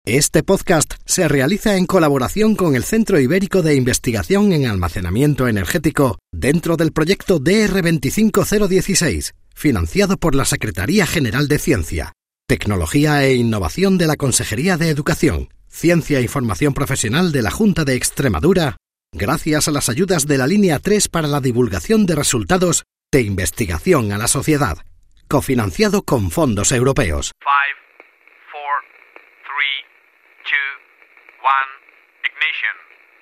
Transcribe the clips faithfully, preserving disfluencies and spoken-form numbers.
Este podcast se realiza en colaboración con el Centro Ibérico de Investigación en Almacenamiento Energético dentro del proyecto D R veinticinco cero dieciséis, financiado por la Secretaría General de Ciencia, Tecnología e Innovación de la Consejería de Educación, Ciencia y Formación Profesional de la Junta de Extremadura, gracias a las ayudas de la Línea tres para la divulgación de resultados de investigación a la sociedad, cofinanciado con fondos europeos. five, four, three, two, one, ignition.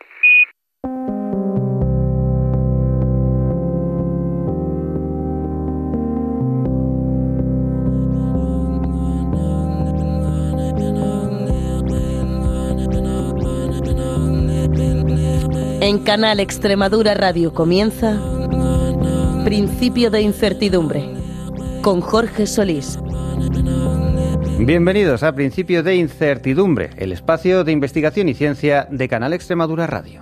En Canal Extremadura Radio comienza Principio de Incertidumbre, con Jorge Solís. Bienvenidos a Principio de Incertidumbre, el espacio de investigación y ciencia de Canal Extremadura Radio.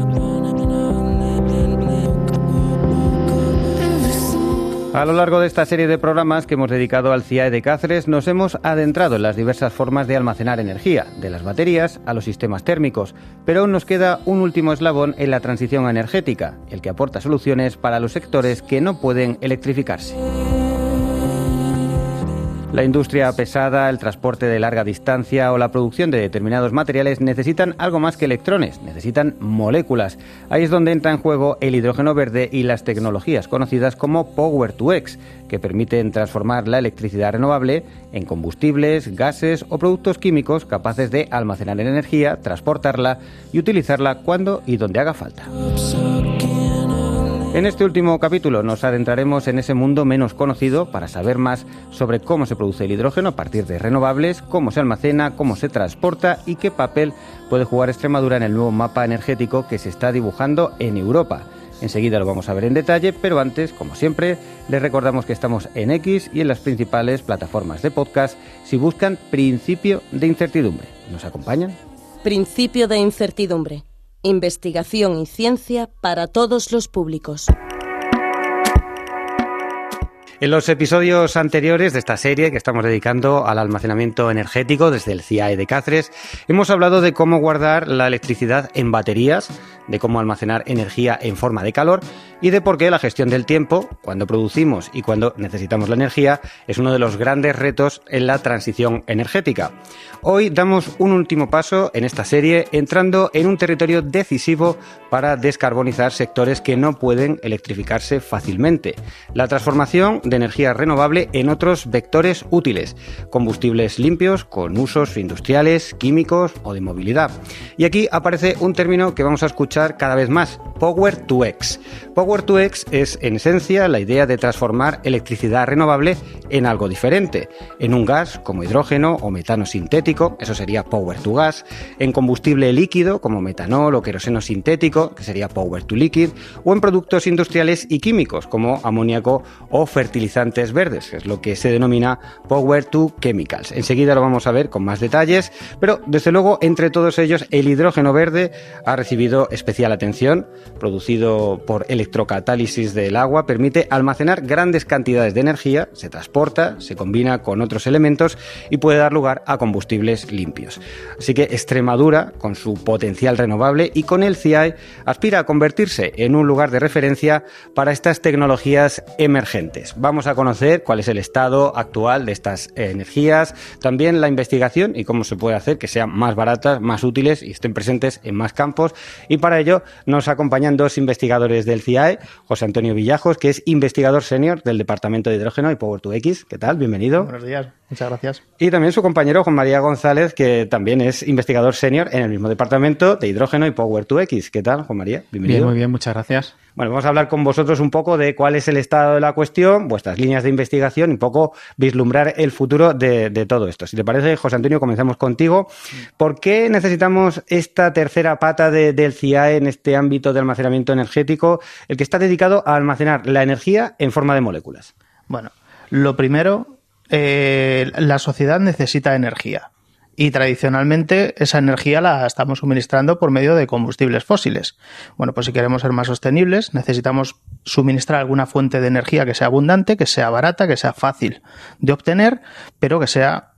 A lo largo de esta serie de programas que hemos dedicado al C I A E de Cáceres, nos hemos adentrado en las diversas formas de almacenar energía, de las baterías a los sistemas térmicos, pero aún nos queda un último eslabón en la transición energética, el que aporta soluciones para los sectores que no pueden electrificarse. La industria pesada, el transporte de larga distancia o la producción de determinados materiales necesitan algo más que electrones, necesitan moléculas. Ahí es donde entra en juego el hidrógeno verde y las tecnologías conocidas como Power to X, que permiten transformar la electricidad renovable en combustibles, gases o productos químicos capaces de almacenar energía, transportarla y utilizarla cuando y donde haga falta. En este último capítulo nos adentraremos en ese mundo menos conocido para saber más sobre cómo se produce el hidrógeno a partir de renovables, cómo se almacena, cómo se transporta y qué papel puede jugar Extremadura en el nuevo mapa energético que se está dibujando en Europa. Enseguida lo vamos a ver en detalle, pero antes, como siempre, les recordamos que estamos en X y en las principales plataformas de podcast si buscan Principio de Incertidumbre. ¿Nos acompañan? Principio de Incertidumbre. Investigación y ciencia para todos los públicos. En los episodios anteriores de esta serie que estamos dedicando al almacenamiento energético desde el C I A E de Cáceres, hemos hablado de cómo guardar la electricidad en baterías, de cómo almacenar energía en forma de calor y de por qué la gestión del tiempo, cuando producimos y cuando necesitamos la energía, es uno de los grandes retos en la transición energética. Hoy damos un último paso en esta serie entrando en un territorio decisivo para descarbonizar sectores que no pueden electrificarse fácilmente. La transformación de energía renovable en otros vectores útiles, combustibles limpios con usos industriales, químicos o de movilidad. Y aquí aparece un término que vamos a escuchar cada vez más, Power to X. Power to X es en esencia la idea de transformar electricidad renovable en algo diferente, en un gas como hidrógeno o metano sintético, eso sería Power to Gas, en combustible líquido como metanol o queroseno sintético, que sería Power to Liquid, o en productos industriales y químicos como amoníaco o fertilizantes verdes, que es lo que se denomina Power to Chemicals. Enseguida lo vamos a ver con más detalles, pero desde luego entre todos ellos el hidrógeno verde ha recibido especial atención. Producido por electrocatálisis del agua, permite almacenar grandes cantidades de energía, se transporta, se combina con otros elementos y puede dar lugar a combustibles limpios. Así que Extremadura, con su potencial renovable y con el C I A E, aspira a convertirse en un lugar de referencia para estas tecnologías emergentes. Vamos a conocer cuál es el estado actual de estas energías, también la investigación y cómo se puede hacer que sean más baratas, más útiles y estén presentes en más campos. Y para ello nos acompañan dos investigadores del C I A E, José Antonio Villajos, que es investigador senior del Departamento de Hidrógeno y Power to X. ¿Qué tal? Bienvenido. Buenos días, muchas gracias. Y también su compañero Juan María González, que también es investigador senior en el mismo Departamento de Hidrógeno y Power to X. ¿Qué tal, Juan María? Bienvenido. Bien, muy bien, muchas gracias. Bueno, vamos a hablar con vosotros un poco de cuál es el estado de la cuestión, vuestras líneas de investigación y un poco vislumbrar el futuro de, de todo esto. Si te parece, José Antonio, comenzamos contigo. ¿Por qué necesitamos esta tercera pata de, del C I A E en este ámbito de almacenamiento energético, el que está dedicado a almacenar la energía en forma de moléculas? Bueno, lo primero, eh, la sociedad necesita energía. Y tradicionalmente esa energía la estamos suministrando por medio de combustibles fósiles. Bueno, pues si queremos ser más sostenibles, necesitamos suministrar alguna fuente de energía que sea abundante, que sea barata, que sea fácil de obtener, pero que sea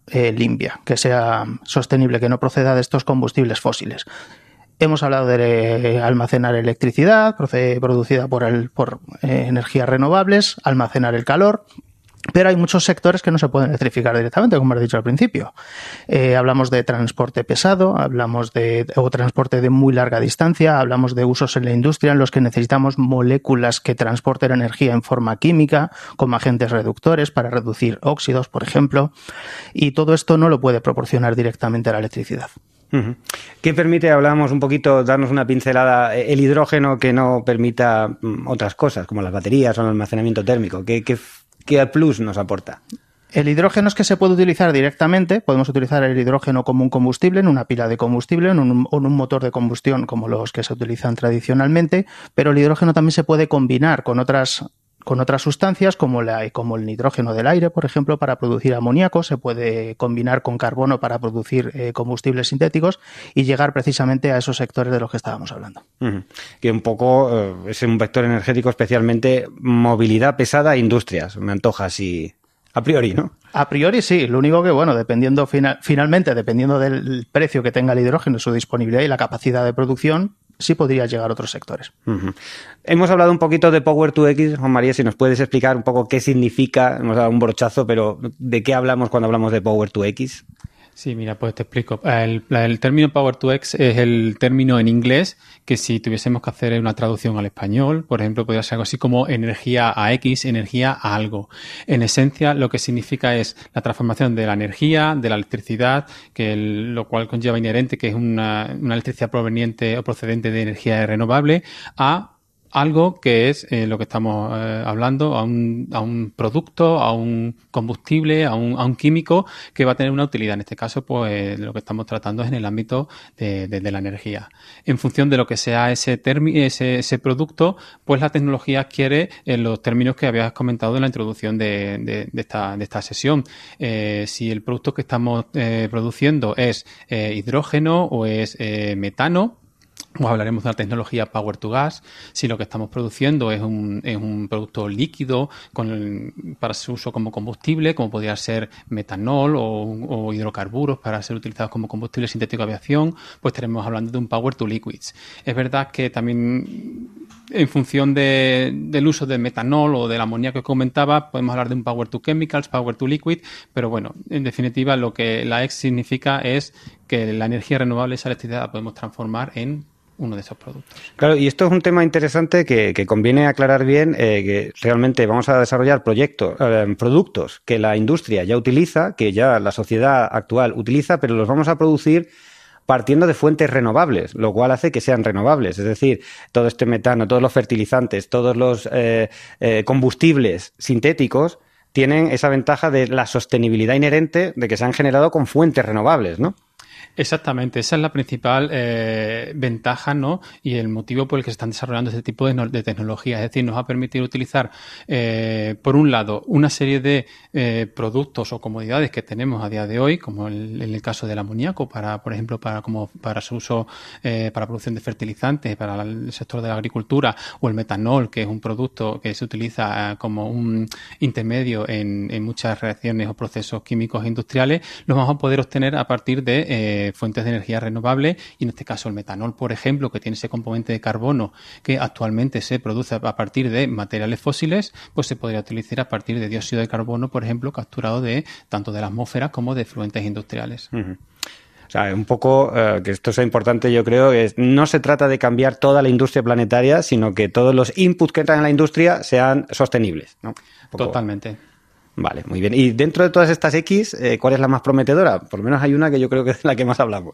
eh, limpia, que sea sostenible, que no proceda de estos combustibles fósiles. Hemos hablado de almacenar electricidad producida por, el, por eh, energías renovables, almacenar el calor. Pero hay muchos sectores que no se pueden electrificar directamente, como has dicho al principio. Eh, hablamos de transporte pesado, hablamos de o transporte de muy larga distancia, hablamos de usos en la industria en los que necesitamos moléculas que transporten energía en forma química, como agentes reductores para reducir óxidos, por ejemplo. Y todo esto no lo puede proporcionar directamente la electricidad. Uh-huh. ¿Qué permite, hablábamos un poquito, darnos una pincelada, el hidrógeno que no permita otras cosas, como las baterías o el almacenamiento térmico? ¿Qué, qué ¿Qué plus nos aporta? El hidrógeno es que se puede utilizar directamente. Podemos utilizar el hidrógeno como un combustible, en una pila de combustible, en un, en un motor de combustión como los que se utilizan tradicionalmente, pero el hidrógeno también se puede combinar con otras con otras sustancias como, la, como el nitrógeno del aire, por ejemplo, para producir amoníaco. Se puede combinar con carbono para producir eh, combustibles sintéticos y llegar precisamente a esos sectores de los que estábamos hablando. Uh-huh. Que un poco eh, es un vector energético, especialmente movilidad pesada e industrias. Me antoja así a priori, ¿no? A priori sí, lo único que, bueno, dependiendo final, finalmente, dependiendo del precio que tenga el hidrógeno, su disponibilidad y la capacidad de producción, sí podría llegar a otros sectores. Uh-huh. Hemos hablado un poquito de Power to X, Juan María, si nos puedes explicar un poco qué significa, hemos dado un brochazo, pero ¿de qué hablamos cuando hablamos de Power to X? Sí, mira, pues te explico. El, el término Power to X es el término en inglés que si tuviésemos que hacer una traducción al español, por ejemplo, podría ser algo así como energía a X, energía a algo. En esencia, lo que significa es la transformación de la energía, de la electricidad, que el, lo cual conlleva inherente que es una, una electricidad proveniente o procedente de energía renovable, a algo que es eh, lo que estamos eh, hablando, a un, a un producto, a un combustible, a un, a un químico que va a tener una utilidad. En este caso, pues lo que estamos tratando es en el ámbito de, de, de la energía. En función de lo que sea ese, termi- ese, ese producto, pues la tecnología adquiere eh, los términos que habías comentado en la introducción de, de, de, esta, de esta sesión. Eh, si el producto que estamos eh, produciendo es eh, hidrógeno o es eh, metano, o hablaremos de la tecnología Power to Gas. Si lo que estamos produciendo es un, es un producto líquido con el, para su uso como combustible, como podría ser metanol o, o hidrocarburos para ser utilizados como combustible sintético de aviación, pues estaremos hablando de un Power to Liquids. Es verdad que también en función de, del uso del metanol o del amoníaco que comentaba, podemos hablar de un Power to Chemicals, Power to Liquid, pero bueno, en definitiva lo que la X significa es que la energía renovable, esa electricidad, la podemos transformar en uno de esos productos. Claro, y esto es un tema interesante que, que conviene aclarar bien, eh, que realmente vamos a desarrollar proyectos, eh, productos que la industria ya utiliza, que ya la sociedad actual utiliza, pero los vamos a producir partiendo de fuentes renovables, lo cual hace que sean renovables. Es decir, todo este metano, todos los fertilizantes, todos los eh, eh, combustibles sintéticos tienen esa ventaja de la sostenibilidad inherente de que se han generado con fuentes renovables, ¿no? Exactamente, esa es la principal eh, ventaja, ¿no? Y el motivo por el que se están desarrollando este tipo de, no, de tecnologías. Es decir, nos va a permitir utilizar, eh, por un lado, una serie de eh, productos o comodidades que tenemos a día de hoy, como el, en el caso del amoníaco, para, por ejemplo, para como para su uso eh, para producción de fertilizantes, para el sector de la agricultura, o el metanol, que es un producto que se utiliza eh, como un intermedio en, en muchas reacciones o procesos químicos industriales, los vamos a poder obtener a partir de eh, fuentes de energía renovable, y en este caso el metanol, por ejemplo, que tiene ese componente de carbono que actualmente se produce a partir de materiales fósiles, pues se podría utilizar a partir de dióxido de carbono, por ejemplo, capturado de tanto de la atmósfera como de efluentes industriales. Uh-huh. O sea, un poco, eh, que esto sea importante, yo creo, que no se trata de cambiar toda la industria planetaria, sino que todos los inputs que entran en la industria sean sostenibles, ¿no? Poco... Totalmente. Vale, muy bien. Y dentro de todas estas X, eh, ¿cuál es la más prometedora? Por lo menos hay una que yo creo que es la que más hablamos.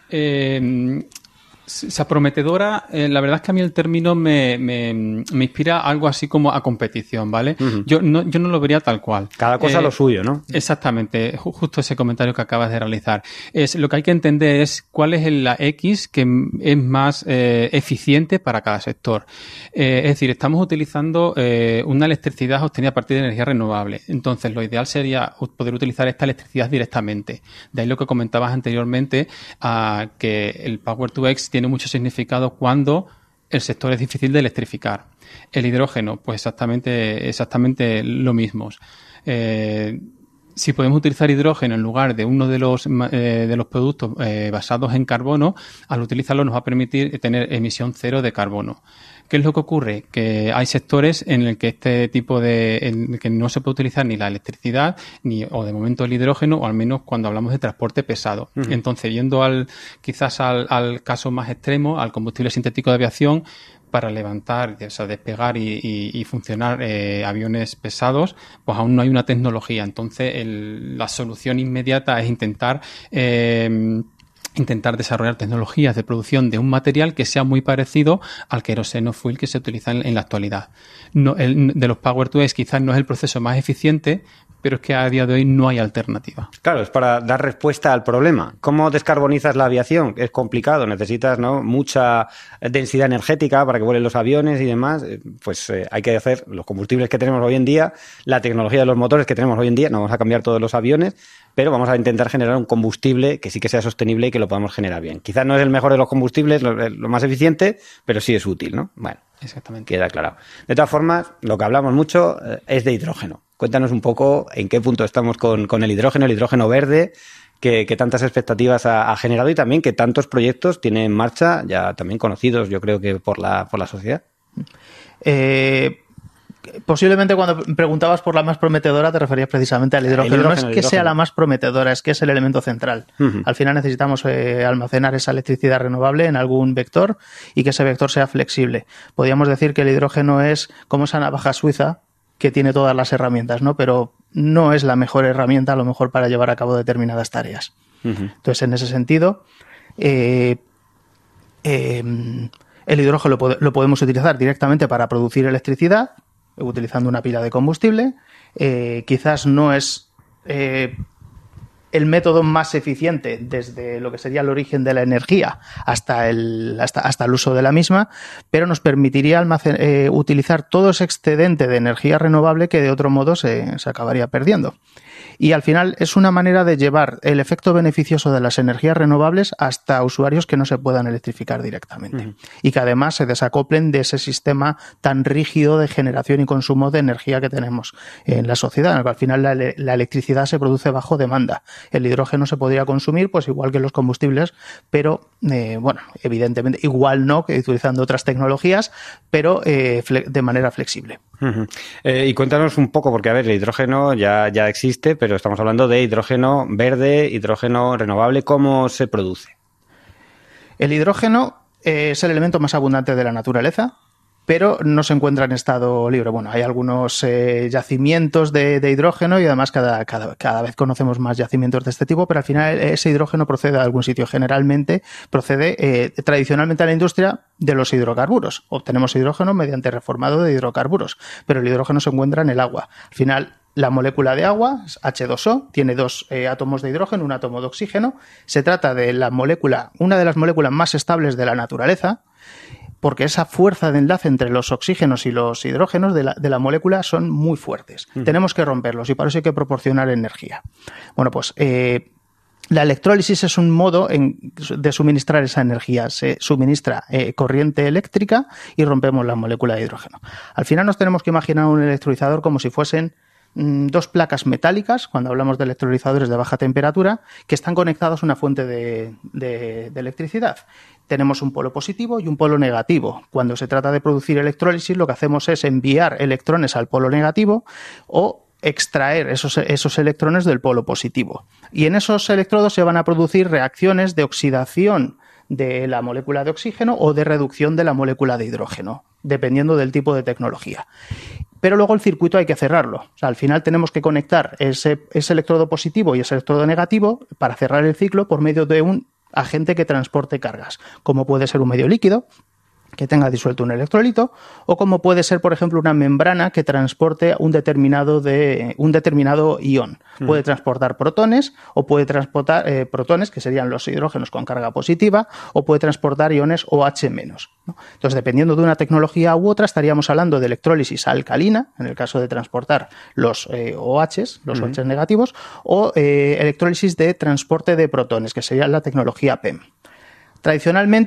Eh, esa prometedora, eh, la verdad es que a mí el término me, me, me inspira algo así como a competición, ¿vale? Uh-huh. Yo no, yo no lo vería tal cual. Cada cosa eh, lo suyo, ¿no? Exactamente, justo ese comentario que acabas de realizar. Es, lo que hay que entender es cuál es la X que es más eh, eficiente para cada sector. Eh, es decir, estamos utilizando eh, una electricidad obtenida a partir de energía renovable. Entonces, lo ideal sería poder utilizar esta electricidad directamente. De ahí lo que comentabas anteriormente, a que el Power to X tiene mucho significado cuando el sector es difícil de electrificar. El hidrógeno, pues exactamente, exactamente lo mismo. Eh, Si podemos utilizar hidrógeno en lugar de uno de los, eh, de los productos eh, basados en carbono, al utilizarlo nos va a permitir tener emisión cero de carbono. ¿Qué es lo que ocurre? Que hay sectores en el que este tipo de, en el que no se puede utilizar ni la electricidad ni, o de momento el hidrógeno, o al menos cuando hablamos de transporte pesado. Uh-huh. Entonces, yendo al, quizás al, al caso más extremo, al combustible sintético de aviación, para levantar, o sea, despegar y, y, y funcionar eh, aviones pesados, pues aún no hay una tecnología. Entonces, el, la solución inmediata es intentar eh, intentar desarrollar tecnologías de producción de un material que sea muy parecido al queroseno fuel que se utiliza en, en la actualidad. No, el, de los Power to X quizás no es el proceso más eficiente, pero es que a día de hoy no hay alternativa. Claro, es para dar respuesta al problema. ¿Cómo descarbonizas la aviación? Es complicado, necesitas, ¿no?, mucha densidad energética para que vuelen los aviones y demás. Pues eh, hay que hacer los combustibles que tenemos hoy en día, la tecnología de los motores que tenemos hoy en día, no vamos a cambiar todos los aviones, pero vamos a intentar generar un combustible que sí que sea sostenible y que lo podamos generar bien. Quizás no es el mejor de los combustibles, lo, lo más eficiente, pero sí es útil, ¿no? Bueno, exactamente. Queda aclarado. De todas formas, lo que hablamos mucho eh, es de hidrógeno. Cuéntanos un poco en qué punto estamos con, con el hidrógeno, el hidrógeno verde, que, que tantas expectativas ha, ha generado y también que tantos proyectos tiene en marcha, ya también conocidos, yo creo que por la, por la sociedad. Eh... Posiblemente cuando preguntabas por la más prometedora te referías precisamente al hidrógeno. hidrógeno no es que hidrógeno. sea la más prometedora, es que es el elemento central. Uh-huh. Al final necesitamos eh, almacenar esa electricidad renovable en algún vector y que ese vector sea flexible. Podríamos decir que el hidrógeno es como esa navaja suiza que tiene todas las herramientas, ¿no? Pero no es la mejor herramienta a lo mejor para llevar a cabo determinadas tareas. Uh-huh. Entonces, en ese sentido, eh, eh, el hidrógeno lo, pod- lo podemos utilizar directamente para producir electricidad, utilizando una pila de combustible. Eh, quizás no es eh, el método más eficiente desde lo que sería el origen de la energía hasta el, hasta, hasta el uso de la misma, pero nos permitiría almacen- eh, utilizar todo ese excedente de energía renovable que de otro modo se, se acabaría perdiendo. Y al final es una manera de llevar el efecto beneficioso de las energías renovables hasta usuarios que no se puedan electrificar directamente. Uh-huh. Y que además se desacoplen de ese sistema tan rígido de generación y consumo de energía que tenemos en la sociedad, en el que al final la, la electricidad se produce bajo demanda. El hidrógeno se podría consumir pues igual que los combustibles, pero eh, bueno, evidentemente igual no, que utilizando otras tecnologías, pero eh, fle- de manera flexible. Uh-huh. Eh, y cuéntanos un poco, porque a ver, el hidrógeno ya, ya existe, pero estamos hablando de hidrógeno verde, hidrógeno renovable. ¿Cómo se produce? El hidrógeno eh, es el elemento más abundante de la naturaleza, pero no se encuentra en estado libre. Bueno, hay algunos eh, yacimientos de, de hidrógeno y además cada, cada, cada vez conocemos más yacimientos de este tipo, pero al final ese hidrógeno procede de algún sitio. Generalmente procede eh, tradicionalmente a la industria de los hidrocarburos. Obtenemos hidrógeno mediante reformado de hidrocarburos, pero el hidrógeno se encuentra en el agua. Al final, la molécula de agua es hache dos o, tiene dos eh, átomos de hidrógeno, un átomo de oxígeno. Se trata de la molécula, una de las moléculas más estables de la naturaleza, porque esa fuerza de enlace entre los oxígenos y los hidrógenos de la, de la molécula son muy fuertes. Uh-huh. Tenemos que romperlos y para eso hay que proporcionar energía. Bueno, pues eh, la electrólisis es un modo en, de suministrar esa energía. Se suministra eh, corriente eléctrica y rompemos la molécula de hidrógeno. Al final nos tenemos que imaginar un electrolizador como si fuesen mm, dos placas metálicas, cuando hablamos de electrolizadores de baja temperatura, que están conectados a una fuente de, de, de electricidad. Tenemos un polo positivo y un polo negativo. Cuando se trata de producir electrólisis, lo que hacemos es enviar electrones al polo negativo o extraer esos, esos electrones del polo positivo. Y en esos electrodos se van a producir reacciones de oxidación de la molécula de oxígeno o de reducción de la molécula de hidrógeno, dependiendo del tipo de tecnología. Pero luego el circuito hay que cerrarlo. O sea, al final tenemos que conectar ese, ese electrodo positivo y ese electrodo negativo para cerrar el ciclo por medio de un agente que transporte cargas, como puede ser un medio líquido que tenga disuelto un electrolito, o como puede ser, por ejemplo, una membrana que transporte un determinado, de, un determinado ion. Mm. Puede transportar protones, o puede transportar eh, protones, que serían los hidrógenos con carga positiva, o puede transportar iones OH-, ¿no? Entonces, dependiendo de una tecnología u otra, estaríamos hablando de electrólisis alcalina, en el caso de transportar los eh, OHs, los mm. OHs negativos, o eh, electrólisis de transporte de protones, que sería la tecnología P E M. Tradicionalmente,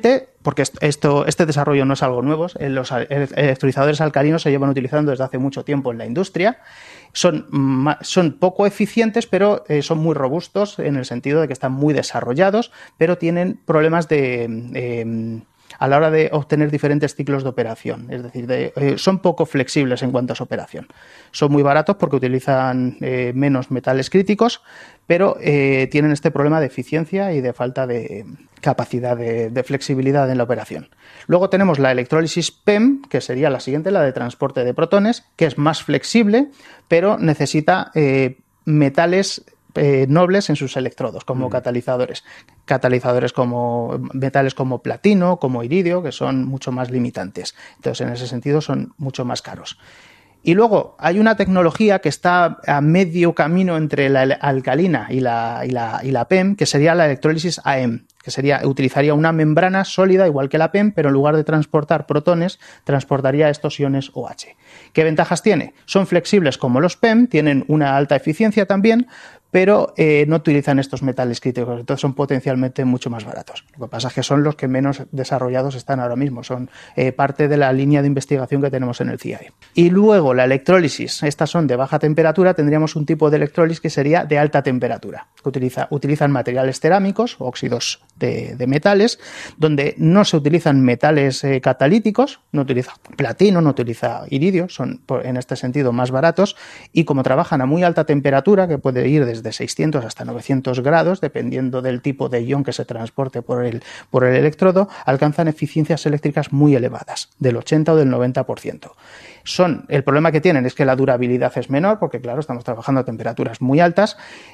porque esto, este desarrollo no es algo nuevo, los electrolizadores alcalinos se llevan utilizando desde hace mucho tiempo en la industria. Son, son poco eficientes, pero eh, son muy robustos en el sentido de que están muy desarrollados, pero tienen problemas de... Eh, a la hora de obtener diferentes ciclos de operación. Es decir, de, eh, son poco flexibles en cuanto a su operación. Son muy baratos porque utilizan eh, menos metales críticos, pero eh, tienen este problema de eficiencia y de falta de capacidad de, de flexibilidad en la operación. Luego tenemos la electrólisis P E M, que sería la siguiente, la de transporte de protones, que es más flexible, pero necesita eh, metales Eh, nobles en sus electrodos como mm. catalizadores. Catalizadores como metales como platino, como iridio, que son mucho más limitantes. Entonces, en ese sentido, son mucho más caros. Y luego hay una tecnología que está a medio camino entre la alcalina y la, y la, y la P E M, que sería la electrólisis A M, que sería, utilizaría una membrana sólida igual que la P E M, pero en lugar de transportar protones, transportaría estos iones OH. ¿Qué ventajas tiene? Son flexibles como los P E M, tienen una alta eficiencia también, pero eh, no utilizan estos metales críticos, entonces son potencialmente mucho más baratos. Lo que pasa es que son los que menos desarrollados están ahora mismo, son eh, parte de la línea de investigación que tenemos en el C I A E. Y luego la electrólisis, estas son de baja temperatura, tendríamos un tipo de electrólisis que sería de alta temperatura, que utiliza, utilizan materiales cerámicos, óxidos de, de metales, donde no se utilizan metales eh, catalíticos, no utiliza platino, no utiliza iridio, son en este sentido más baratos, y como trabajan a muy alta temperatura, que puede ir desde de seiscientos hasta novecientos grados, dependiendo del tipo de ion que se transporte por el, por el electrodo, alcanzan eficiencias eléctricas muy elevadas, del ochenta o del noventa por ciento. Son, el problema que tienen es que la durabilidad es menor, porque claro, estamos trabajando a temperaturas muy altas,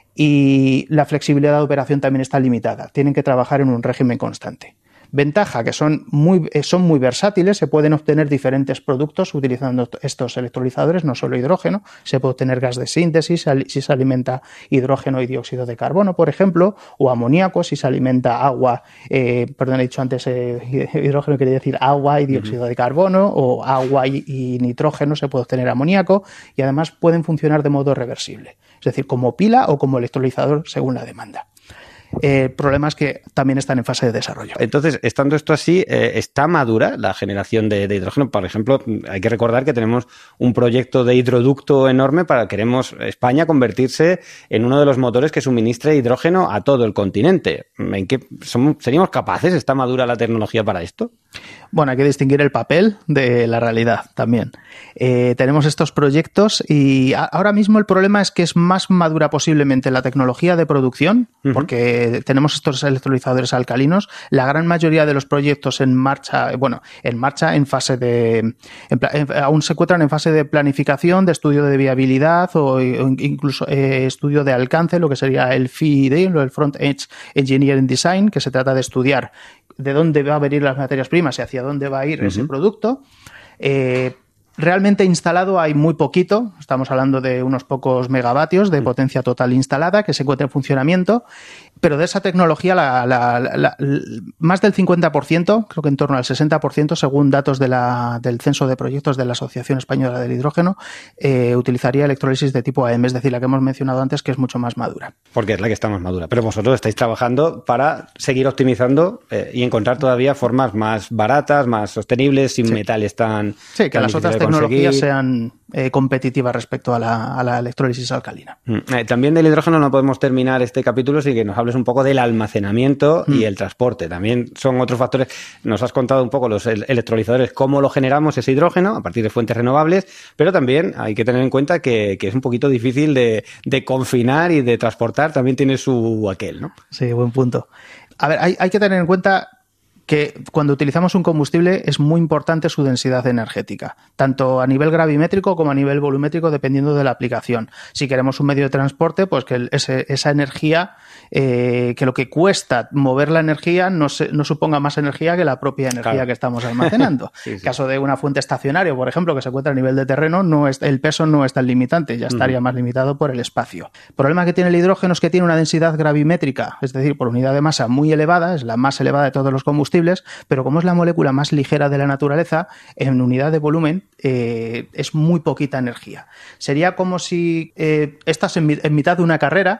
y la flexibilidad de operación también está limitada. Tienen que trabajar en un régimen constante. Ventaja, que son muy, son muy versátiles, se pueden obtener diferentes productos utilizando estos electrolizadores, no solo hidrógeno, se puede obtener gas de síntesis si se alimenta hidrógeno y dióxido de carbono, por ejemplo, o amoníaco si se alimenta agua, eh, perdón, he dicho antes eh, hidrógeno, quería decir agua y dióxido uh-huh. de carbono, o agua y, y nitrógeno se puede obtener amoníaco, y además pueden funcionar de modo reversible, es decir, como pila o como electrolizador según la demanda. Eh, problemas que también están en fase de desarrollo. Entonces, estando esto así, eh, ¿está madura la generación de, de hidrógeno? Por ejemplo, hay que recordar que tenemos un proyecto de hidroducto enorme para queremos España convertirse en uno de los motores que suministre hidrógeno a todo el continente. ¿En qué somos, seríamos capaces? ¿Está madura la tecnología para esto? Bueno, hay que distinguir el papel de la realidad también. Eh, tenemos estos proyectos y a, ahora mismo el problema es que es más madura posiblemente la tecnología de producción, uh-huh. porque tenemos estos electrolizadores alcalinos. La gran mayoría de los proyectos en marcha, bueno, en marcha en fase de, en, en, aún se encuentran en fase de planificación, de estudio de viabilidad o, o incluso eh, estudio de alcance, lo que sería el F I D, el Front Edge Engineering Design, que se trata de estudiar de dónde va a venir las materias primas y hacia dónde va a ir uh-huh. ese producto. Eh, realmente instalado hay muy poquito, estamos hablando de unos pocos megavatios de uh-huh. potencia total instalada que se encuentra en funcionamiento, pero de esa tecnología la, la, la, la, más del cincuenta por ciento, creo que en torno al sesenta por ciento, según datos de la, del censo de proyectos de la Asociación Española del Hidrógeno, eh, utilizaría electrólisis de tipo A M, es decir, la que hemos mencionado antes, que es mucho más madura. Porque es la que está más madura. Pero vosotros estáis trabajando para seguir optimizando eh, y encontrar todavía formas más baratas, más sostenibles, sin sí. metales tan... Sí, que tan las otras tecnologías sean eh, competitivas respecto a la, a la electrólisis alcalina. Mm. Eh, también del hidrógeno no podemos terminar este capítulo sin que nos hables un poco del almacenamiento mm. y el transporte. También son otros factores. Nos has contado un poco los electrolizadores, cómo lo generamos ese hidrógeno a partir de fuentes renovables, pero también hay que tener en cuenta que, que es un poquito difícil de, de confinar y de transportar. También tiene su aquel, ¿no? Sí, buen punto. A ver, hay, hay que tener en cuenta que cuando utilizamos un combustible es muy importante su densidad energética, tanto a nivel gravimétrico como a nivel volumétrico, dependiendo de la aplicación. Si queremos un medio de transporte, pues que ese, esa energía, eh, que lo que cuesta mover la energía no, se, no suponga más energía que la propia energía claro. que estamos almacenando. sí, sí. En caso de una fuente estacionaria, por ejemplo, que se encuentra a nivel de terreno, no es, el peso no es tan limitante, ya estaría uh-huh. más limitado por el espacio. El problema que tiene el hidrógeno es que tiene una densidad gravimétrica, es decir, por unidad de masa muy elevada, es la más elevada de todos los combustibles, pero como es la molécula más ligera de la naturaleza, en unidad de volumen eh, es muy poquita energía. Sería como si eh, estás en, en mitad de una carrera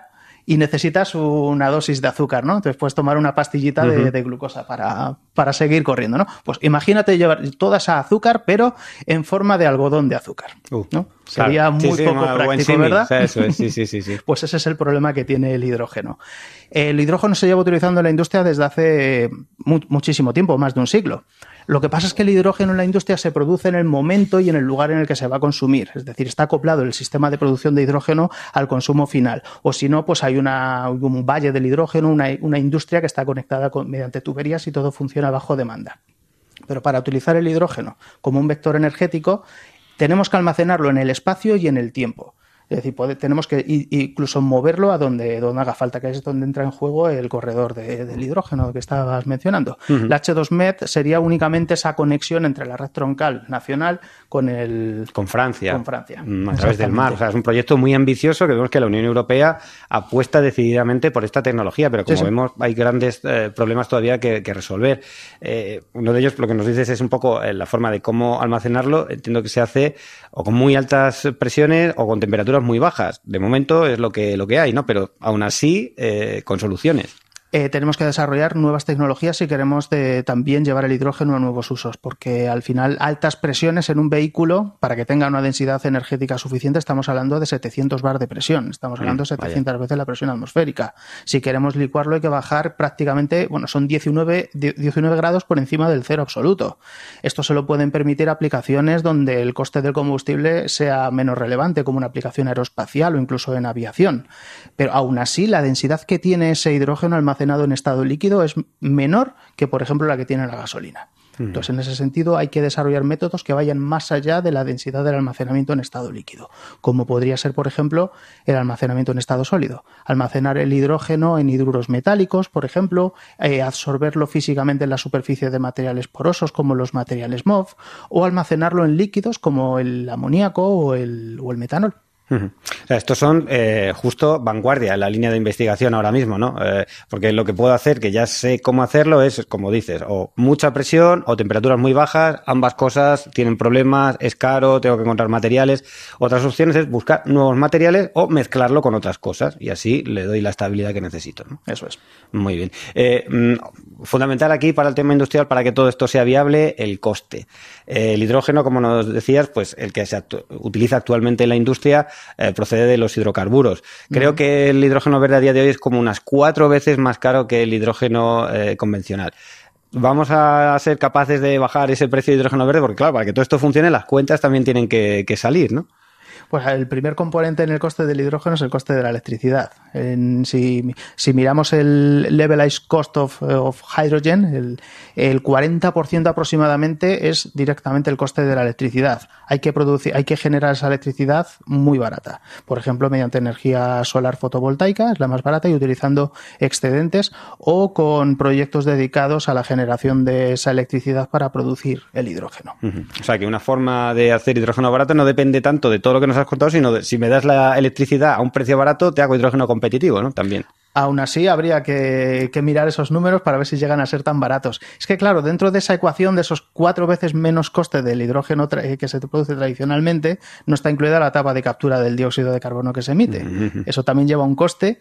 y necesitas una dosis de azúcar, ¿no? Entonces puedes tomar una pastillita de, uh-huh. de glucosa para, para seguir corriendo, ¿no? Pues imagínate llevar toda esa azúcar, pero en forma de algodón de azúcar, ¿no? Uh, Sería claro. muy sí, sí, poco práctico, símil, ¿verdad? O sea, eso es, sí, sí, sí, sí. Pues ese es el problema que tiene el hidrógeno. El hidrógeno se lleva utilizando en la industria desde hace mu- muchísimo tiempo, más de un siglo. Lo que pasa es que el hidrógeno en la industria se produce en el momento y en el lugar en el que se va a consumir. Es decir, está acoplado el sistema de producción de hidrógeno al consumo final. O si no, pues hay una, un valle del hidrógeno, una, una industria que está conectada con, mediante tuberías y todo funciona bajo demanda. Pero para utilizar el hidrógeno como un vector energético, tenemos que almacenarlo en el espacio y en el tiempo. Es decir, puede, tenemos que incluso moverlo a donde, donde haga falta, que es donde entra en juego el corredor de, del hidrógeno que estabas mencionando. Uh-huh. La H dos Med sería únicamente esa conexión entre la red troncal nacional con el con Francia, con Francia a través del mar. O sea, es un proyecto muy ambicioso que vemos que la Unión Europea apuesta decididamente por esta tecnología, pero como sí, sí. vemos hay grandes eh, problemas todavía que, que resolver. Eh, uno de ellos, lo que nos dices, es un poco eh, la forma de cómo almacenarlo. Entiendo que se hace o con muy altas presiones o con temperaturas muy bajas. De momento es lo que, lo que hay, ¿no? Pero aún así, eh, con soluciones. Eh, tenemos que desarrollar nuevas tecnologías si queremos de, también llevar el hidrógeno a nuevos usos, porque al final altas presiones en un vehículo, para que tenga una densidad energética suficiente, estamos hablando de setecientos bar de presión, estamos hablando de setecientas veces la presión atmosférica. Si queremos licuarlo hay que bajar prácticamente, bueno, son diecinueve, diecinueve grados por encima del cero absoluto. Esto se lo pueden permitir aplicaciones donde el coste del combustible sea menos relevante, como una aplicación aeroespacial o incluso en aviación. Pero aún así, la densidad que tiene ese hidrógeno almacenado en estado líquido es menor que, por ejemplo, la que tiene la gasolina. Entonces, en ese sentido, hay que desarrollar métodos que vayan más allá de la densidad del almacenamiento en estado líquido, como podría ser, por ejemplo, el almacenamiento en estado sólido. Almacenar el hidrógeno en hidruros metálicos, por ejemplo, eh, absorberlo físicamente en la superficie de materiales porosos, como los materiales M O V, o almacenarlo en líquidos, como el amoníaco o el, o el metanol. Uh-huh. O sea, estos son eh, justo vanguardia en la línea de investigación ahora mismo, ¿no? Eh, porque lo que puedo hacer, que ya sé cómo hacerlo, es, como dices, o mucha presión o temperaturas muy bajas, ambas cosas tienen problemas, es caro, tengo que encontrar materiales. Otras opciones es buscar nuevos materiales o mezclarlo con otras cosas y así le doy la estabilidad que necesito, ¿no? Eso es. Muy bien. Eh, fundamental aquí para el tema industrial, para que todo esto sea viable, el coste. Eh, el hidrógeno, como nos decías, pues el que se actu- utiliza actualmente en la industria Eh, procede de los hidrocarburos. Creo uh-huh. que el hidrógeno verde a día de hoy es como unas cuatro veces más caro que el hidrógeno eh, convencional. ¿Vamos a ser capaces de bajar ese precio de hidrógeno verde? Porque claro, para que todo esto funcione, las cuentas también tienen que, que salir, ¿no? Pues el primer componente en el coste del hidrógeno es el coste de la electricidad. En, si, si miramos el Levelized Cost of, of Hydrogen, el, el cuarenta por ciento aproximadamente es directamente el coste de la electricidad. Hay que producir, hay que generar esa electricidad muy barata. Por ejemplo, mediante energía solar fotovoltaica, es la más barata, y utilizando excedentes, o con proyectos dedicados a la generación de esa electricidad para producir el hidrógeno. Uh-huh. O sea, que una forma de hacer hidrógeno barato no depende tanto de todo lo que nos has contado, sino de, si me das la electricidad a un precio barato, te hago hidrógeno competitivo, ¿no? También. Aún así, habría que, que mirar esos números para ver si llegan a ser tan baratos. Es que, claro, dentro de esa ecuación de esos cuatro veces menos coste del hidrógeno tra- que se produce tradicionalmente, no está incluida la etapa de captura del dióxido de carbono que se emite. Uh-huh. Eso también lleva un coste.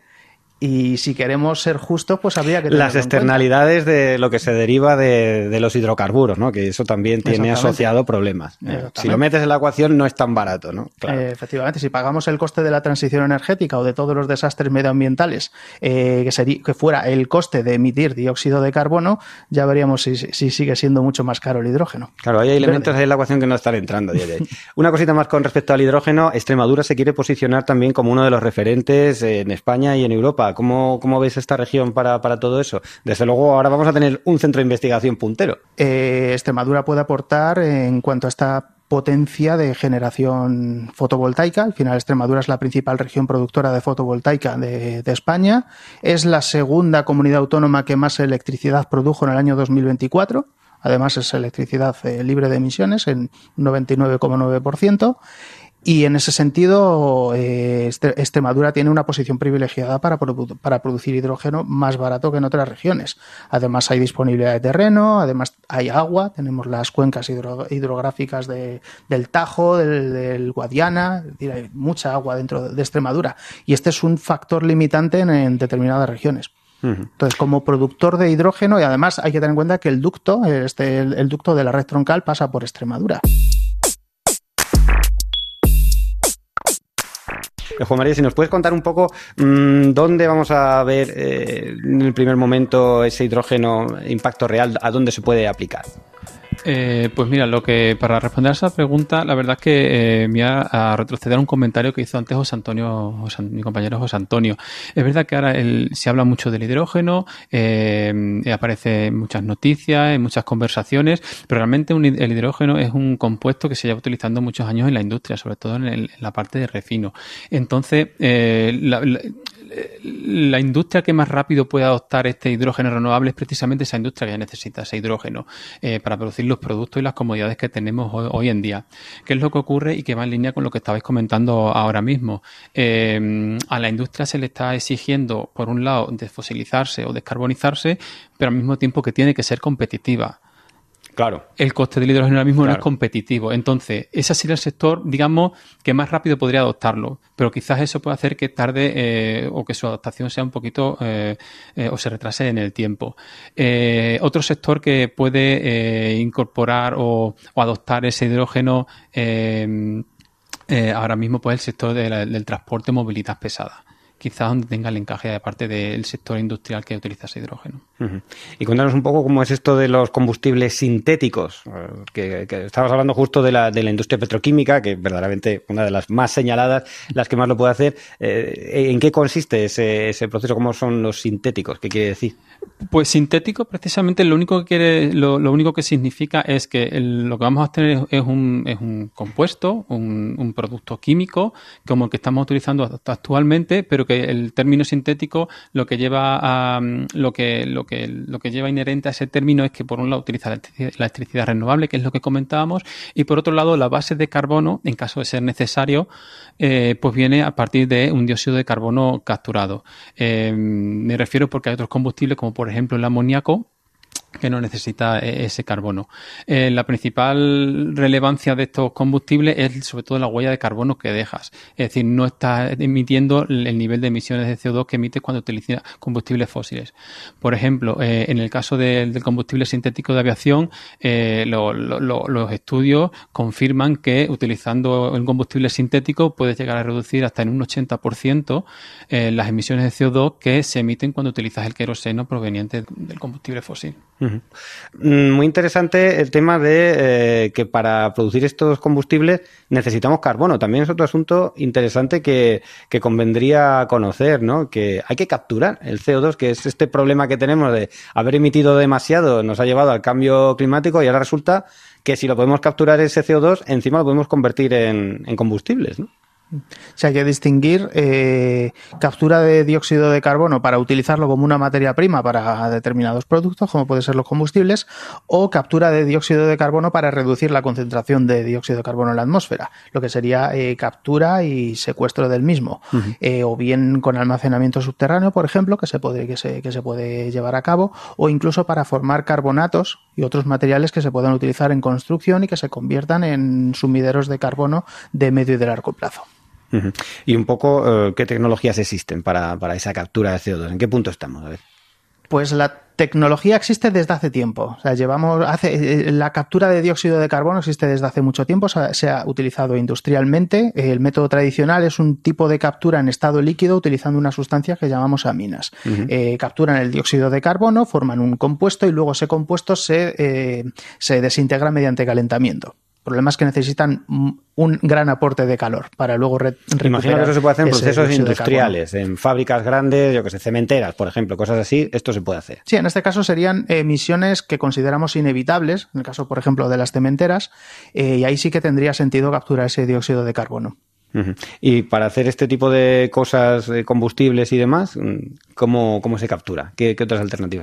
Y si queremos ser justos, pues habría que tenerlo las externalidades de lo que se deriva de, de los hidrocarburos, ¿no? Que eso también tiene asociado problemas. Si lo metes en la ecuación no es tan barato, ¿no? Claro. Eh, efectivamente, si pagamos el coste de la transición energética o de todos los desastres medioambientales, eh, que, sería, que fuera el coste de emitir dióxido de carbono, ya veríamos si, si sigue siendo mucho más caro el hidrógeno. Claro, hay elementos ahí en la ecuación que no están entrando a día de hoy. Una cosita más con respecto al hidrógeno. Extremadura se quiere posicionar también como uno de los referentes en España y en Europa. ¿Cómo, cómo veis esta región para, para todo eso? Desde luego, ahora vamos a tener un centro de investigación puntero. Eh, Extremadura puede aportar en cuanto a esta potencia de generación fotovoltaica. Al final, Extremadura es la principal región productora de fotovoltaica de, de España. Es la segunda comunidad autónoma que más electricidad produjo en el año dos mil veinticuatro. Además, es electricidad eh, libre de emisiones en noventa y nueve coma nueve por ciento. Y en ese sentido, eh, Extremadura tiene una posición privilegiada para, produ- para producir hidrógeno más barato que en otras regiones. Además, hay disponibilidad de terreno, además hay agua, tenemos las cuencas hidro- hidrográficas de, del Tajo, del, del Guadiana, es decir, hay mucha agua dentro de Extremadura. Y este es un factor limitante en, en determinadas regiones. Entonces, como productor de hidrógeno, y además hay que tener en cuenta que el ducto, este, el, el ducto de la red troncal pasa por Extremadura. Juan María, si nos puedes contar un poco mmm, dónde vamos a ver eh, en el primer momento ese hidrógeno, impacto real, a dónde se puede aplicar. Eh, pues mira, lo que para responder a esa pregunta, la verdad es que eh, me voy a, a retroceder a un comentario que hizo antes José Antonio, José, mi compañero José Antonio. Es verdad que ahora el, se habla mucho del hidrógeno, eh, aparece en muchas noticias, en muchas conversaciones, pero realmente un, el hidrógeno es un compuesto que se lleva utilizando muchos años en la industria, sobre todo en, el, en la parte de refino. Entonces, eh, la, la, la industria que más rápido puede adoptar este hidrógeno renovable es precisamente esa industria que ya necesita ese hidrógeno eh, para producir los productos y las comodidades que tenemos hoy, hoy en día. ¿Qué es lo que ocurre y que va en línea con lo que estabais comentando ahora mismo? Eh, a la industria se le está exigiendo, por un lado, desfosilizarse o descarbonizarse, pero al mismo tiempo que tiene que ser competitiva. Claro. El coste del hidrógeno ahora mismo claro. no es competitivo. Entonces, ese sería el sector, digamos, que más rápido podría adoptarlo. Pero quizás eso puede hacer que tarde eh, o que su adaptación sea un poquito eh, eh, o se retrase en el tiempo. Eh, otro sector que puede eh, incorporar o, o adoptar ese hidrógeno eh, eh, ahora mismo, pues el sector de la, del transporte o movilidad pesada. Quizás donde tenga el encaje de parte del sector industrial que utiliza ese hidrógeno. Uh-huh. Y cuéntanos un poco cómo es esto de los combustibles sintéticos, que, que estabas hablando justo de la, de la industria petroquímica, que verdaderamente una de las más señaladas, las que más lo puede hacer. Eh, ¿En qué consiste ese, ese proceso? ¿Cómo son los sintéticos? ¿Qué quiere decir? Pues sintético, precisamente lo único que quiere, lo, lo único que significa es que el, lo que vamos a tener es un, es un compuesto, un, un producto químico, como el que estamos utilizando actualmente, pero que el término sintético lo que lleva a lo que lo que lo que lleva inherente a ese término es que por un lado utiliza la electricidad, la electricidad renovable, que es lo que comentábamos, y por otro lado la base de carbono, en caso de ser necesario, eh, pues viene a partir de un dióxido de carbono capturado. Eh, me refiero porque hay otros combustibles como por ejemplo el amoníaco, que no necesita ese carbono. Eh, la principal relevancia de estos combustibles es sobre todo la huella de carbono que dejas. Es decir, no estás emitiendo el nivel de emisiones de C O dos que emites cuando utilizas combustibles fósiles. Por ejemplo, eh, en el caso de, del combustible sintético de aviación, eh, lo, lo, lo, los estudios confirman que utilizando un combustible sintético puedes llegar a reducir hasta en un ochenta por ciento eh, las emisiones de C O dos que se emiten cuando utilizas el queroseno proveniente del combustible fósil. Muy interesante el tema de eh, que para producir estos combustibles necesitamos carbono. También es otro asunto interesante que, que convendría conocer, ¿no? Que hay que capturar el C O dos, que es este problema que tenemos de haber emitido demasiado, nos ha llevado al cambio climático y ahora resulta que si lo podemos capturar ese C O dos, encima lo podemos convertir en, en combustibles, ¿no? O sea, hay que distinguir eh, captura de dióxido de carbono para utilizarlo como una materia prima para determinados productos, como pueden ser los combustibles, o captura de dióxido de carbono para reducir la concentración de dióxido de carbono en la atmósfera, lo que sería eh, captura y secuestro del mismo. Uh-huh. Eh, o bien con almacenamiento subterráneo, por ejemplo, que se puede, que se, que se puede llevar a cabo, o incluso para formar carbonatos y otros materiales que se puedan utilizar en construcción y que se conviertan en sumideros de carbono de medio y de largo plazo. Uh-huh. Y un poco, uh, ¿qué tecnologías existen para, para esa captura de C O dos? ¿En qué punto estamos? A ver. Pues la tecnología existe desde hace tiempo. O sea, llevamos hace la captura de dióxido de carbono existe desde hace mucho tiempo. Se ha, se ha utilizado industrialmente. El método tradicional es un tipo de captura en estado líquido utilizando una sustancia que llamamos aminas. Uh-huh. Eh, capturan el dióxido de carbono, forman un compuesto y luego ese compuesto se, eh, se desintegra mediante calentamiento. El problema es que necesitan un gran aporte de calor para luego re- recuperar. Imagino que eso se puede hacer en procesos industriales, en fábricas grandes, yo que sé, cementeras, por ejemplo, cosas así, esto se puede hacer. Sí, en este caso serían emisiones que consideramos inevitables, en el caso, por ejemplo, de las cementeras, eh, y ahí sí que tendría sentido capturar ese dióxido de carbono. Uh-huh. Y para hacer este tipo de cosas, de combustibles y demás, ¿cómo, cómo se captura? ¿Qué, qué otras alternativas hay?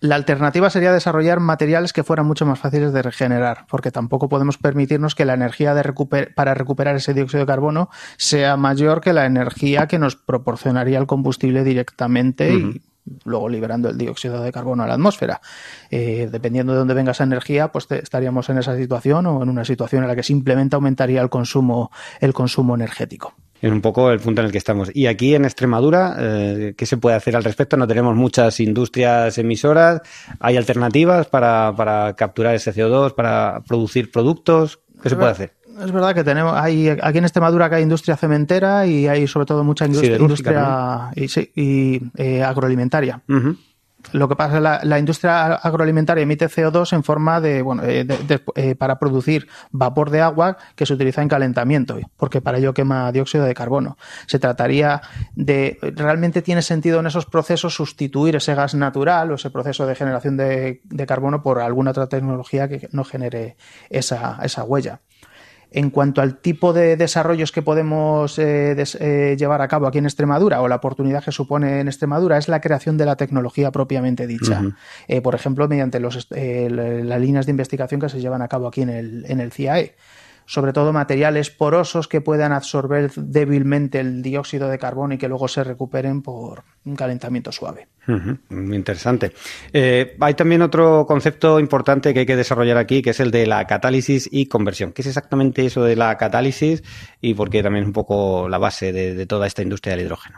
La alternativa sería desarrollar materiales que fueran mucho más fáciles de regenerar, porque tampoco podemos permitirnos que la energía de recuper- para recuperar ese dióxido de carbono sea mayor que la energía que nos proporcionaría el combustible directamente uh-huh. y luego liberando el dióxido de carbono a la atmósfera. Eh, dependiendo de dónde venga esa energía, pues te, estaríamos en esa situación o en una situación en la que simplemente aumentaría el consumo, el consumo energético. Es un poco el punto en el que estamos. Y aquí en Extremadura, eh, ¿qué se puede hacer al respecto? No tenemos muchas industrias emisoras. ¿Hay alternativas para, para capturar ese C O dos, para producir productos? ¿Qué se puede hacer? Es verdad que tenemos, hay aquí en Extremadura que hay industria cementera y hay sobre todo mucha industria, industria y, sí, y eh, agroalimentaria. Uh-huh. Lo que pasa es que la, la industria agroalimentaria emite C O dos en forma de, bueno, eh, de, de, eh, para producir vapor de agua que se utiliza en calentamiento, porque para ello quema dióxido de carbono. Se trataría de, realmente tiene sentido en esos procesos sustituir ese gas natural o ese proceso de generación de, de carbono por alguna otra tecnología que no genere esa, esa huella. En cuanto al tipo de desarrollos que podemos eh, des, eh, llevar a cabo aquí en Extremadura o la oportunidad que supone en Extremadura es la creación de la tecnología propiamente dicha. Uh-huh. Eh, por ejemplo, mediante los, eh, las líneas de investigación que se llevan a cabo aquí en el, en el C I A E. Sobre todo materiales porosos que puedan absorber débilmente el dióxido de carbono y que luego se recuperen por un calentamiento suave. Uh-huh. Muy interesante. Eh, hay también otro concepto importante que hay que desarrollar aquí, que es el de la catálisis y conversión. ¿Qué es exactamente eso de la catálisis y por qué también es un poco la base de, de toda esta industria del hidrógeno?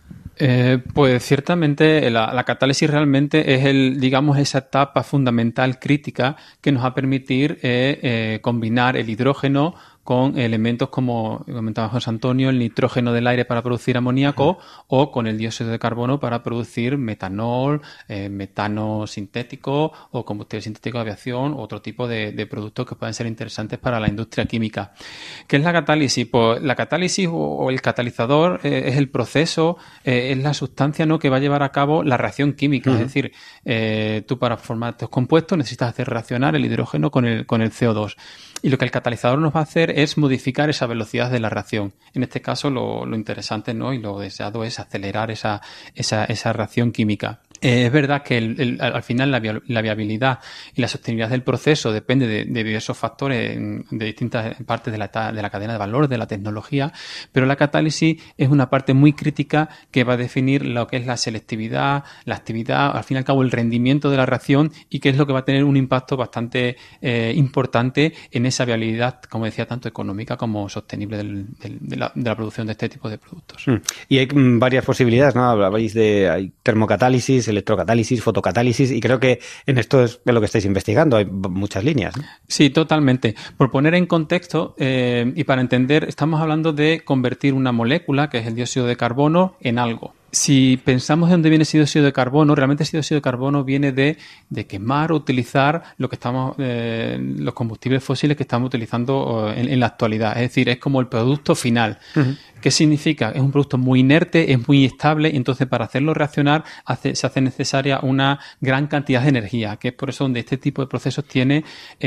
Eh, pues ciertamente la, la catálisis realmente es el, digamos, esa etapa fundamental crítica que nos va a permitir eh, eh, combinar el hidrógeno con elementos como comentaba José Antonio, el nitrógeno del aire para producir amoníaco uh-huh. o con el dióxido de carbono para producir metanol, eh, metano sintético o combustible sintético de aviación, otro tipo de, de productos que pueden ser interesantes para la industria química. ¿Qué es la catálisis? Pues la catálisis o, o el catalizador eh, es el proceso, eh, es la sustancia, ¿no?, que va a llevar a cabo la reacción química. Uh-huh. Es decir, eh, tú para formar estos compuestos necesitas hacer reaccionar el hidrógeno con el, con el C O dos. Y lo que el catalizador nos va a hacer es modificar esa velocidad de la reacción. En este caso, lo, lo interesante, ¿no?, y lo deseado es acelerar esa, esa, esa reacción química. Eh, es verdad que el, el, al final la, via, la viabilidad y la sostenibilidad del proceso depende de, de diversos factores en, de distintas partes de la, de la cadena de valor de la tecnología, pero la catálisis es una parte muy crítica que va a definir lo que es la selectividad, la actividad, al fin y al cabo el rendimiento de la reacción y que es lo que va a tener un impacto bastante eh, importante en esa viabilidad, como decía, tanto económica como sostenible del, del, de, la, de la producción de este tipo de productos. Mm. Y hay varias posibilidades, ¿no? Hablabais de hay termocatálisis, electrocatálisis, fotocatálisis, y creo que en esto es lo que estáis investigando, hay muchas líneas, ¿no? Sí, totalmente. Por poner en contexto eh, y para entender, estamos hablando de convertir una molécula, que es el dióxido de carbono, en algo. Si pensamos de dónde viene ese dióxido de carbono, realmente ese dióxido de carbono viene de, de quemar o utilizar lo que estamos, eh, los combustibles fósiles que estamos utilizando en, en la actualidad. Es decir, es como el producto final. Uh-huh. ¿Qué significa? Es un producto muy inerte, es muy estable, y entonces para hacerlo reaccionar hace, se hace necesaria una gran cantidad de energía, que es por eso donde este tipo de procesos tiene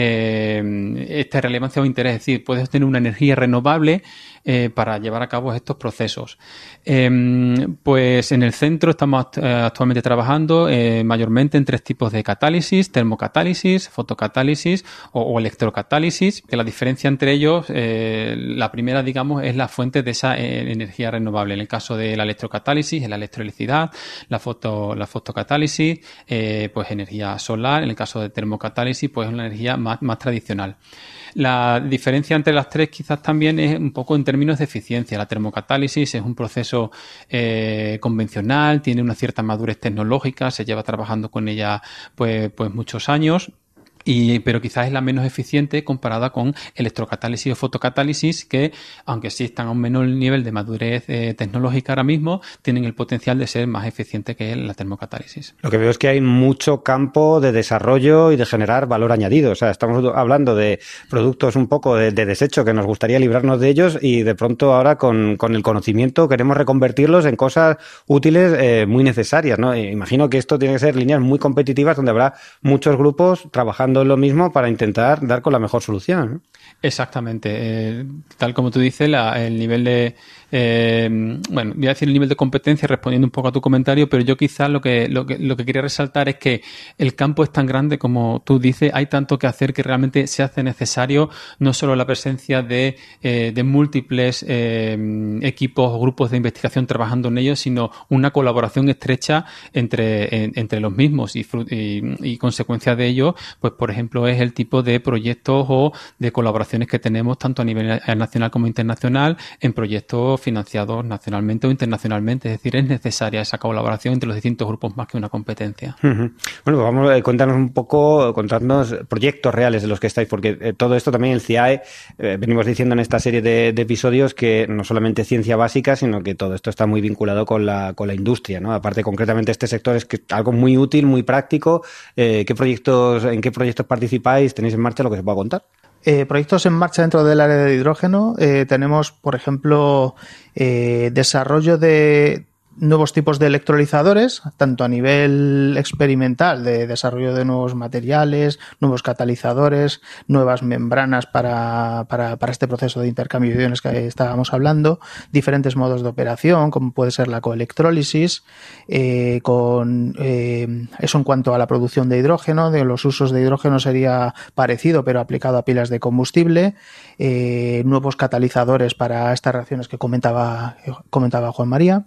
eh, esta relevancia o interés. Es decir, puedes tener una energía renovable eh, para llevar a cabo estos procesos. Eh, pues en el centro estamos eh, actualmente trabajando eh, mayormente en tres tipos de catálisis: termocatálisis, fotocatálisis o, o electrocatálisis, que la diferencia entre ellos, eh, la primera, digamos, es la fuente de esa eh, energía renovable. En el caso de la electrocatálisis es la electricidad, la foto, la fotocatálisis, eh, pues energía solar. En el caso de termocatálisis, pues una energía más, más tradicional. La diferencia entre las tres quizás también es un poco en términos de eficiencia. La termocatálisis es un proceso eh, convencional, tiene una cierta madurez tecnológica, se lleva trabajando con ella pues, pues muchos años. Y, pero quizás es la menos eficiente comparada con electrocatálisis o fotocatálisis, que aunque sí están a un menor nivel de madurez eh, tecnológica ahora mismo, tienen el potencial de ser más eficiente que la termocatálisis. Lo que veo es que hay mucho campo de desarrollo y de generar valor añadido. O sea, estamos hablando de productos un poco de, de desecho que nos gustaría librarnos de ellos y de pronto ahora con, con el conocimiento queremos reconvertirlos en cosas útiles eh, muy necesarias, ¿no? E imagino que esto tiene que ser líneas muy competitivas donde habrá muchos grupos trabajando lo mismo para intentar dar con la mejor solución, ¿no? Exactamente. Eh, tal como tú dices, la, el nivel de Eh, bueno, voy a decir el nivel de competencia respondiendo un poco a tu comentario, pero yo quizás lo que, lo que, lo que quería resaltar es que el campo es tan grande como tú dices, hay tanto que hacer que realmente se hace necesario no solo la presencia de, eh, de múltiples eh, equipos o grupos de investigación trabajando en ello, sino una colaboración estrecha entre, en, entre los mismos y, y, y consecuencia de ello, pues por ejemplo es el tipo de proyectos o de colaboraciones que tenemos tanto a nivel nacional como internacional en proyectos financiados nacionalmente o internacionalmente, es decir, es necesaria esa colaboración entre los distintos grupos más que una competencia. Uh-huh. Bueno, pues vamos a contarnos un poco, contarnos proyectos reales de los que estáis, porque eh, todo esto también el C I A E, eh, venimos diciendo en esta serie de, de episodios que no solamente ciencia básica, sino que todo esto está muy vinculado con la, con la industria, ¿no? Aparte, concretamente, este sector es que algo muy útil, muy práctico. Eh, ¿qué proyectos, ¿En qué proyectos participáis? ¿Tenéis en marcha lo que se pueda contar? Eh, proyectos en marcha dentro del área de hidrógeno. Eh, tenemos, por ejemplo, eh, desarrollo de nuevos tipos de electrolizadores, tanto a nivel experimental, de desarrollo de nuevos materiales, nuevos catalizadores, nuevas membranas para, para, para este proceso de intercambio de iones que estábamos hablando, diferentes modos de operación, como puede ser la coelectrólisis, eh, con eh, eso en cuanto a la producción de hidrógeno. De los usos de hidrógeno sería parecido, pero aplicado a pilas de combustible, eh, nuevos catalizadores para estas reacciones que comentaba, comentaba Juan María.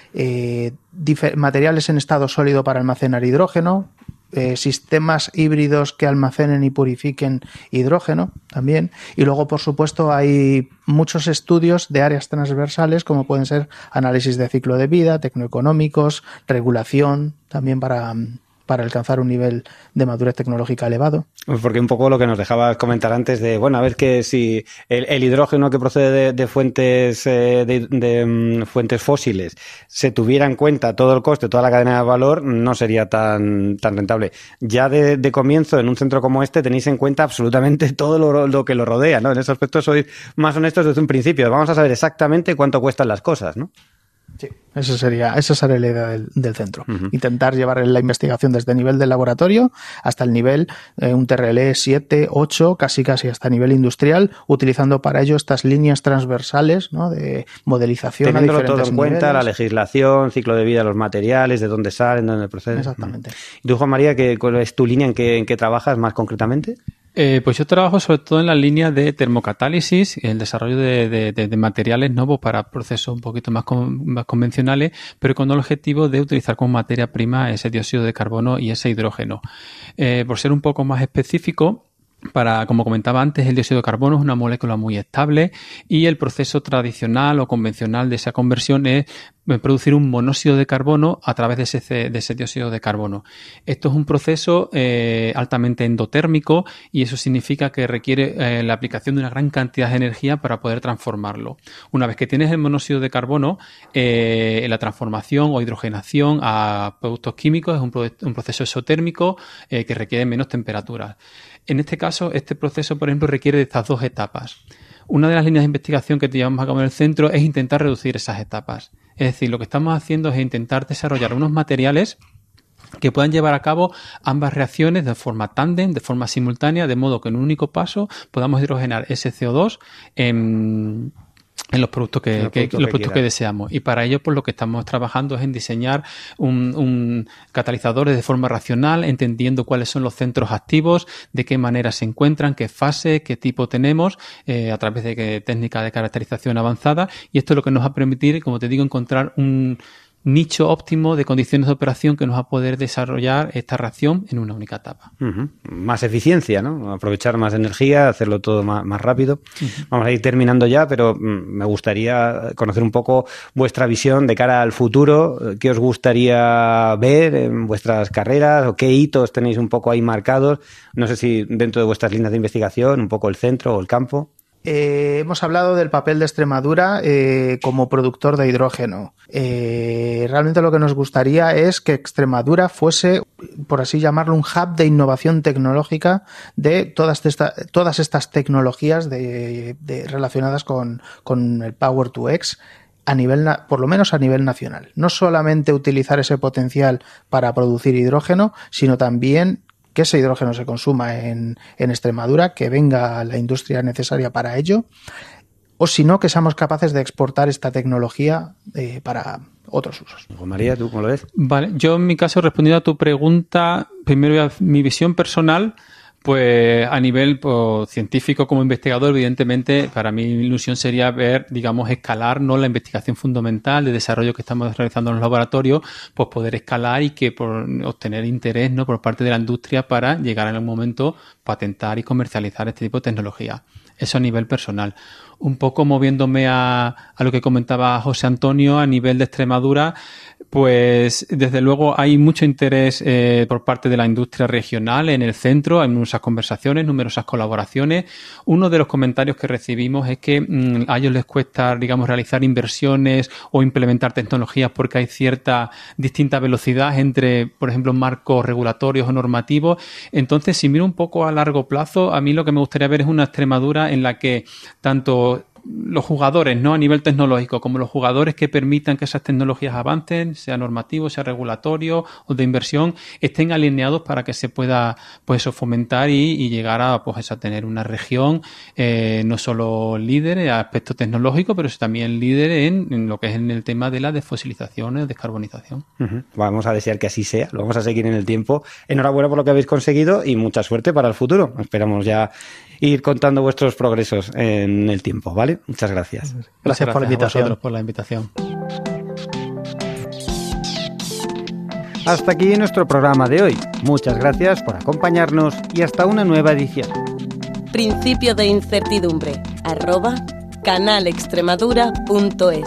Eh, materiales en estado sólido para almacenar hidrógeno, eh, sistemas híbridos que almacenen y purifiquen hidrógeno también, y luego por supuesto hay muchos estudios de áreas transversales como pueden ser análisis de ciclo de vida, tecnoeconómicos, regulación también para para alcanzar un nivel de madurez tecnológica elevado. Porque un poco lo que nos dejabas comentar antes de, bueno, a ver que si el, el hidrógeno que procede de, de fuentes eh, de, de um, fuentes fósiles se tuviera en cuenta todo el coste, toda la cadena de valor, no sería tan, tan rentable. Ya de, de comienzo, en un centro como este, tenéis en cuenta absolutamente todo lo, lo que lo rodea, ¿no? En ese aspecto sois más honestos desde un principio. Vamos a saber exactamente cuánto cuestan las cosas, ¿no? Sí, esa sería, esa sería la idea del, del centro. Uh-huh. Intentar llevar la investigación desde el nivel del laboratorio hasta el nivel, eh, un T R L siete, ocho, casi casi hasta nivel industrial, utilizando para ello estas líneas transversales, ¿no?, de modelización. Teniéndolo a diferentes todo en cuenta, niveles. La legislación, ciclo de vida de los materiales, de dónde salen, dónde proceden. Exactamente. ¿Y tú, Juan María, qué, cuál es tu línea en qué, en qué trabajas más concretamente? Eh, pues yo trabajo sobre todo en la línea de termocatálisis, el desarrollo de, de, de, de materiales nuevos para procesos un poquito más, con, más convencionales, pero con el objetivo de utilizar como materia prima ese dióxido de carbono y ese hidrógeno. Eh, por ser un poco más específico, para, como comentaba antes, el dióxido de carbono es una molécula muy estable y el proceso tradicional o convencional de esa conversión es producir un monóxido de carbono a través de ese, de ese dióxido de carbono. Esto es un proceso eh, altamente endotérmico y eso significa que requiere eh, la aplicación de una gran cantidad de energía para poder transformarlo. Una vez que tienes el monóxido de carbono, eh, la transformación o hidrogenación a productos químicos es un, pro un proceso exotérmico eh, que requiere menos temperaturas. En este caso, este proceso, por ejemplo, requiere de estas dos etapas. Una de las líneas de investigación que llevamos a cabo en el centro es intentar reducir esas etapas. Es decir, lo que estamos haciendo es intentar desarrollar unos materiales que puedan llevar a cabo ambas reacciones de forma tándem, de forma simultánea, de modo que en un único paso podamos hidrogenar ese C O dos en... en los productos que, que, que, los productos que deseamos. Y para ello, pues lo que estamos trabajando es en diseñar un, un catalizadores de forma racional, entendiendo cuáles son los centros activos, de qué manera se encuentran, qué fase, qué tipo tenemos, eh, a través de que, técnicas de caracterización avanzada. Y esto es lo que nos va a permitir, como te digo, encontrar un nicho óptimo de condiciones de operación que nos va a poder desarrollar esta reacción en una única etapa. Uh-huh. Más eficiencia, ¿no? Aprovechar más energía, hacerlo todo más, más rápido. Uh-huh. Vamos a ir terminando ya, pero me gustaría conocer un poco vuestra visión de cara al futuro. ¿Qué os gustaría ver en vuestras carreras o qué hitos tenéis un poco ahí marcados? No sé si dentro de vuestras líneas de investigación, un poco el centro o el campo. Eh, hemos hablado del papel de Extremadura eh, como productor de hidrógeno. Eh, realmente lo que nos gustaría es que Extremadura fuese, por así llamarlo, un hub de innovación tecnológica de todas, esta, todas estas tecnologías de, de, relacionadas con, con el Power to X, a nivel, por lo menos a nivel nacional. No solamente utilizar ese potencial para producir hidrógeno, sino también que ese hidrógeno se consuma en, en Extremadura, que venga la industria necesaria para ello. o si no, que seamos capaces de exportar esta tecnología eh, para otros usos. María, ¿tú cómo lo ves? Vale, yo en mi caso, respondiendo a tu pregunta, primero mi visión personal. Pues a nivel pues, científico como investigador, evidentemente, para mí mi ilusión sería ver, digamos, escalar, ¿no?, la investigación fundamental de desarrollo que estamos realizando en los laboratorios, pues poder escalar y que por obtener interés, ¿no?, por parte de la industria para llegar en algún momento patentar y comercializar este tipo de tecnología. Eso a nivel personal. Un poco moviéndome a, a lo que comentaba José Antonio a nivel de Extremadura, pues desde luego hay mucho interés eh, por parte de la industria regional en el centro, hay numerosas conversaciones, numerosas colaboraciones. Uno de los comentarios que recibimos es que mmm, a ellos les cuesta, digamos, realizar inversiones o implementar tecnologías porque hay cierta distinta velocidad entre, por ejemplo, marcos regulatorios o normativos. Entonces, si miro un poco a largo plazo, a mí lo que me gustaría ver es una Extremadura en la que tanto los jugadores, ¿no?, a nivel tecnológico, como los jugadores que permitan que esas tecnologías avancen, sea normativo, sea regulatorio o de inversión, estén alineados para que se pueda, pues eso, fomentar y, y llegar a, pues eso, a tener una región eh, no solo líder en aspectos tecnológicos, pero también líder en, en lo que es en el tema de la desfosilización y descarbonización. Uh-huh. Vamos a desear que así sea, lo vamos a seguir en el tiempo. Enhorabuena por lo que habéis conseguido y mucha suerte para el futuro. Esperamos ya ir contando vuestros progresos en el tiempo, ¿vale? Muchas gracias. Gracias, gracias por la invitación. A vosotros por la invitación. Hasta aquí nuestro programa de hoy. Muchas gracias por acompañarnos y hasta una nueva edición. Principio de incertidumbre, arroba canalextremadura punto es.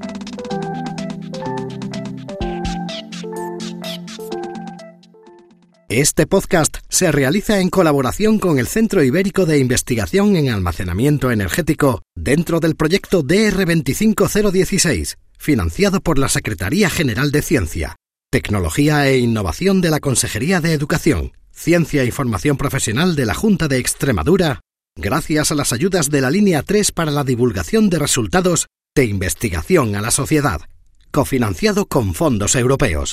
Este podcast se realiza en colaboración con el Centro Ibérico de Investigación en Almacenamiento Energético dentro del proyecto D R veinticinco cero dieciséis, financiado por la Secretaría General de Ciencia, Tecnología e Innovación de la Consejería de Educación, Ciencia y Formación Profesional de la Junta de Extremadura, gracias a las ayudas de la Línea tres para la divulgación de resultados de investigación a la sociedad, cofinanciado con fondos europeos.